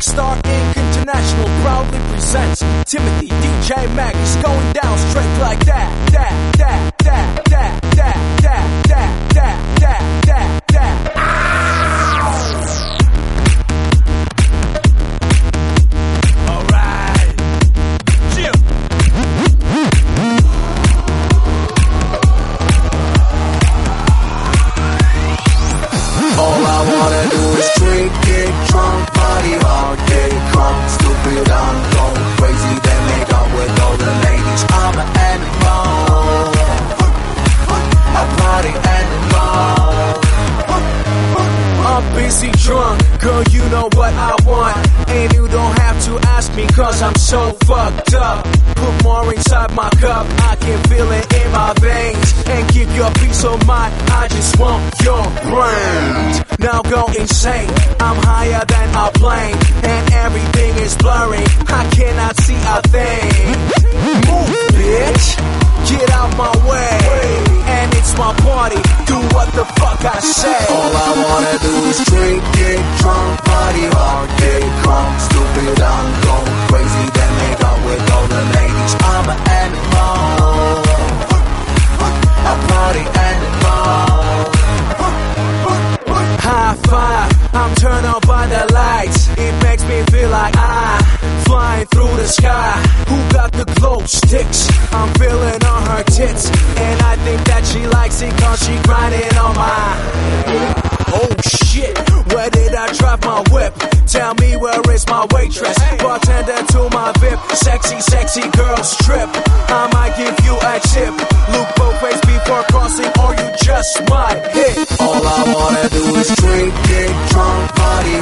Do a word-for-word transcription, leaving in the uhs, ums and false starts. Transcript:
Star Incorporated. International proudly presents Timothy D J Mac is going down straight like that, that, that, that, that, that, that, that, that, that, that, that. All right, chill. All I wanna do is drink, get drunk, party hard, get crunk, stupid, I'm going crazy, then make out with all the ladies. I'm an animal, a party animal. I'm busy drunk, girl, you know what I want. And you don't have to ask me, cause I'm so fucked up. Put more inside my cup, I can feel it in my veins. And keep your peace of mind, I just want your brains. Now go insane, I'm higher than a plane. And everything is blurry, I cannot see a thing. Move, bitch, get out my way. And it's my party, do what the fuck I say. All I wanna do is drink, get drunk, party hard, get crunk, stupid, I'm going crazy, then make out with all the ladies. I'm an animal, a party animal. High five, I'm turned on by the lights. It makes me feel like I'm flying through the sky. Who got the glow sticks? I'm feeling on her tits. And I think that she likes it cause she grinding on my... Oh shit, where did I drive my whip? Tell me where is my waitress? Bartender to my V I P. Sexy, sexy girl strip. I might give you a tip. Look both ways before crossing or you just might hit. All I wanna do is drink, get drunk, party